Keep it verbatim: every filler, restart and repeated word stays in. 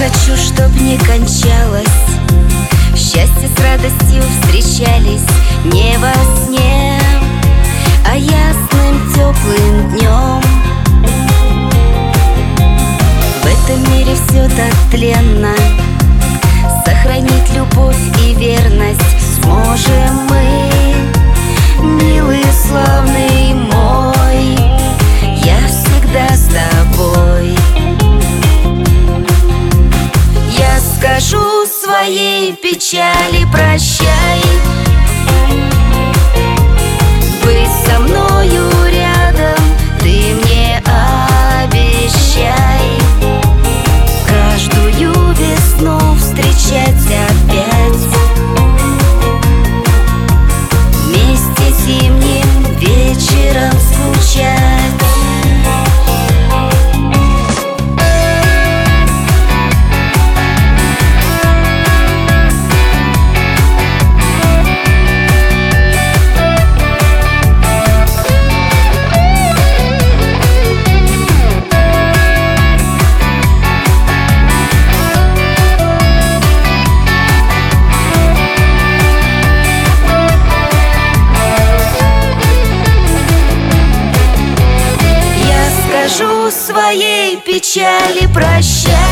хочу, чтоб не кончалось. Счастье с радостью встречались не во сне, а ясным теплым днем. В этом мире все так тленно, сохранить любовь и верность сможем мы, милый славный мой, я всегда с тобой. Я скажу своей печали прощай, быть со мною рядом ты мне обещай. Каждую весну встречать опять, вместе зимним вечером скучать. Своей печали прощай.